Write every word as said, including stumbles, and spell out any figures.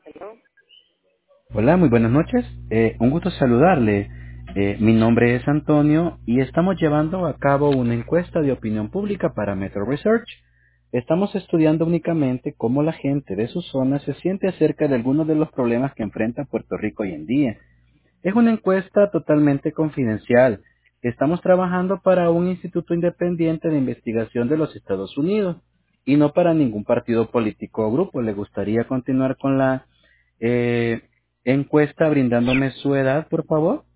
¿No? Hola, muy buenas noches. Eh, un gusto saludarle. Eh, mi nombre es Antonio y estamos llevando a cabo una encuesta de opinión pública para Metro Research. Estamos estudiando únicamente cómo la gente de su zona se siente acerca de algunos de los problemas que enfrenta Puerto Rico hoy en día. Es una encuesta totalmente confidencial. Estamos trabajando para un instituto independiente de investigación de los Estados Unidos y no para ningún partido político o grupo. ¿Le gustaría continuar con la eh, encuesta brindándome su edad, por favor?